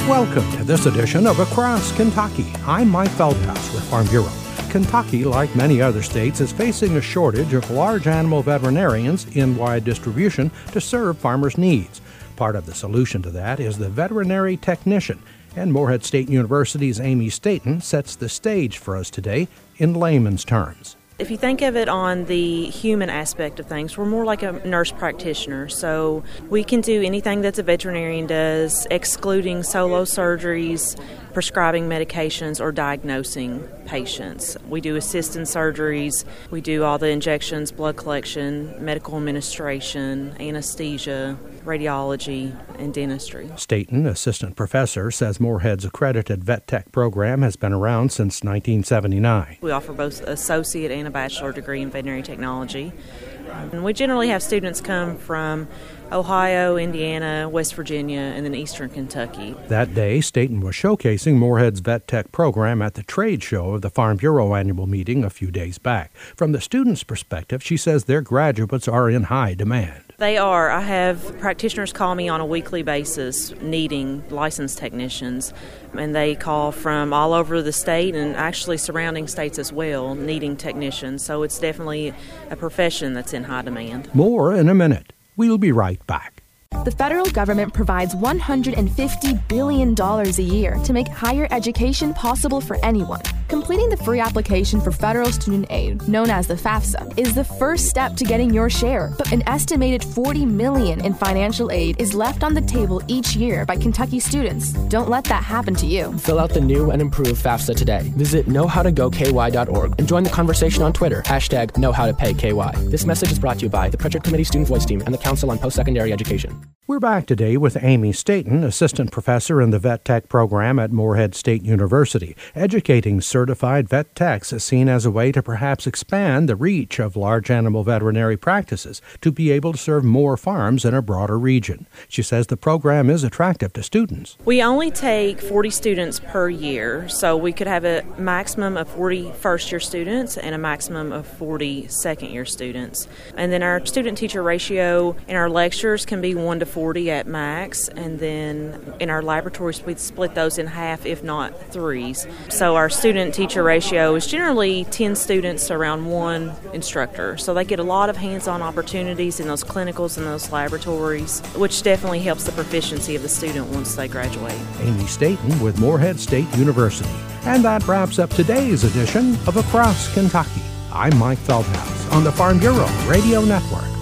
Welcome to this edition of Across Kentucky. I'm Mike Feldhaus with Farm Bureau. Kentucky, like many other states, is facing a shortage of large animal veterinarians in wide distribution to serve farmers' needs. Part of the solution to that is the veterinary technician, and Morehead State University's Amy Staton sets the stage for us today in layman's terms. If you think of it on the human aspect of things, we're more like a nurse practitioner. So we can do anything that a veterinarian does, excluding solo surgeries, prescribing medications, or diagnosing patients. We do assist in surgeries. We do all the injections, blood collection, medical administration, anesthesia, radiology, and dentistry. Staton, assistant professor, says Morehead's accredited vet tech program has been around since 1979. We offer both associate and a bachelor degree in veterinary technology. And we generally have students come from Ohio, Indiana, West Virginia, and then Eastern Kentucky. That day, Staton was showcasing Morehead's vet tech program at the trade show of the Farm Bureau annual meeting a few days back. From the students' perspective, she says their graduates are in high demand. They are. I have practitioners call me on a weekly basis needing licensed technicians, and they call from all over the state and actually surrounding states as well, needing technicians. So it's definitely a profession that's in high demand. More in a minute. We'll be right back. The federal government provides $150 billion a year to make higher education possible for anyone. Completing the free application for federal student aid, known as the FAFSA, is the first step to getting your share. But an estimated $40 million in financial aid is left on the table each year by Kentucky students. Don't let that happen to you. Fill out the new and improved FAFSA today. Visit knowhowtogoky.org and join the conversation on Twitter, #KnowHowToPayKY. This message is brought to you by the Pritchard Committee Student Voice Team and the Council on Post-Secondary Education. We're back today with Amy Staton, assistant professor in the vet tech program at Morehead State University. Educating certified vet techs is seen as a way to perhaps expand the reach of large animal veterinary practices to be able to serve more farms in a broader region. She says the program is attractive to students. We only take 40 students per year, so we could have a maximum of 40 first-year students and a maximum of 40 second-year students. And then our student-teacher ratio in our lectures can be 1 to 40 at max, and then in our laboratories we split those in half, if not threes. So our student-teacher ratio is generally 10 students to around 1 instructor. So they get a lot of hands-on opportunities in those clinicals and those laboratories, which definitely helps the proficiency of the student once they graduate. Amy Staton with Morehead State University. And that wraps up today's edition of Across Kentucky. I'm Mike Feldhaus on the Farm Bureau Radio Network.